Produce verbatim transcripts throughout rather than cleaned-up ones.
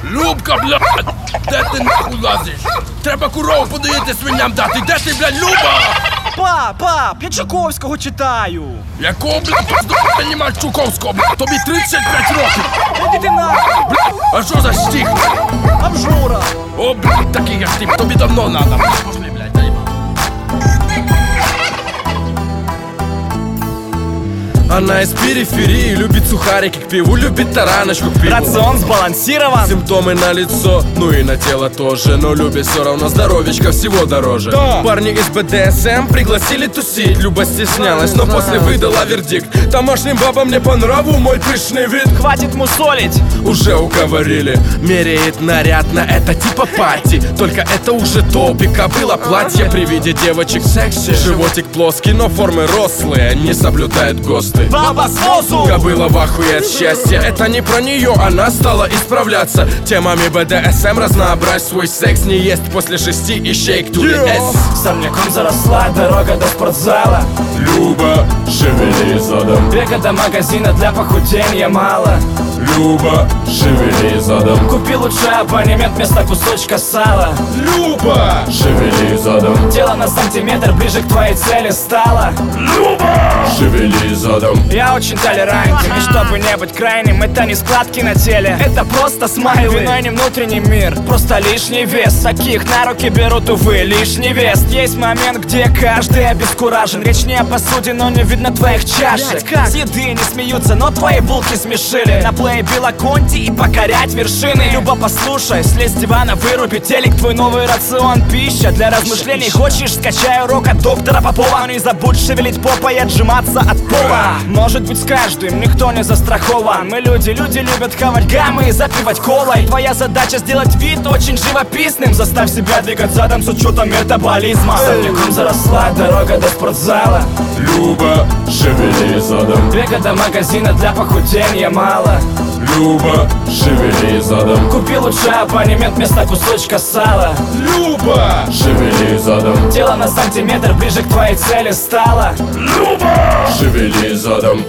Любка, блядь! Де ти нахуй лазиш? Треба корову подоїти свиням дати. Де ти, блядь, Люба? Пап, пап, я Чуковського читаю. Якого, блядь, пиздобра нема Чуковського, блядь? Тобі тридцять п'ять років. Іди ти нахуй. Блядь, а що за стих? Обжора. О, блядь, такий як ти, тобі давно надо. Пошли, блядь, заїбав. Она из периферии, любит сухарики к пиву, любит тараночку к пиву. Рацион сбалансирован. Симптомы на лицо, ну и на тело тоже, но любит все равно здоровечко всего дороже. Да. Парни из бэ дэ эс эм пригласили тусить. Люба стеснялась, но после выдала вердикт. Тамошним бабам не по нраву мой пышный вид. Хватит мусолить. Уже уговорили, меряет нарядно, это типа пати. Только это уже топика, было платье при виде девочек секси. Животик плоский, но формы рослые, не соблюдает ГОСТы. Баба с носу. Кобыла в ахуе от счастья, это не про нее, она стала исправляться. Темами бэ дэ эс эм разнообразь свой секс, не есть после шести и шейк тули эс. Сорняком заросла дорога до спортзала. Люба, шевели задом. Бега до магазина для похудения мало. Люба, шевели задом. Купи лучше абонемент вместо кусочка сала. Люба, шевели задом. Тело на сантиметр ближе к твоей цели стало. Люба, шевели задом. Я очень толерантен, и чтобы не быть крайним, это не складки на теле, это просто смайлы. Вино не внутренний мир, просто лишний вес. Таких на руки берут, увы, лишний вес. Есть момент, где каждый обескуражен. Речь не о посуде, но не видно твоих чашек. С еды не смеются, но твои булки смешили. На плей Белоконти и покорять вершины. Люба, послушай, слезь с дивана, выруби телек. Твой новый рацион, пища для размышлений. Хочешь, скачай урок от доктора Попова. Но не забудь шевелить попой и отжиматься от пола. Может быть, с каждым никто не застрахован. Мы люди, люди любят хавать гаммы и запивать колой. Твоя задача сделать вид очень живописным. Заставь себя двигать задом с учетом метаболизма. Сорняком заросла дорога до спортзала. Люба, шевели задом. Бега до магазина для похудения мало. Люба, шевели задом. Купи лучше абонемент вместо кусочка сала. Люба, шевели задом. Тело на сантиметр ближе к твоей цели стало. Люба, шевели задом.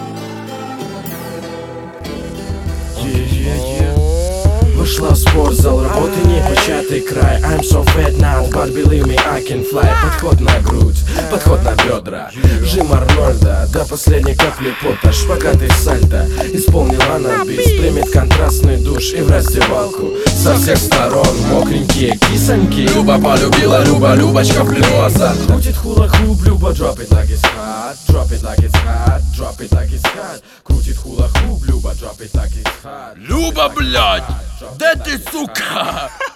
Вошла в спортзал, работы непочатый край. I'm so fat now, but believe me, I can fly. Подход на грудь, подход на бедра. Жим Арнольда, до последней капли пота. Шпагат и сальто, исполнила на бис. Примет контрастный душ и в раздевалку. Со всех сторон мокренькие кисоньки. Люба полюбила, Люба, Любочка в плену азарта. Крутит хула-хуп, Люба, drop it like it's hot. Drop it like it's hot, drop it like it's hot. Крутит хула-хуп, Люба, drop it like it's hot. Люба, блядь! Да ты, сука!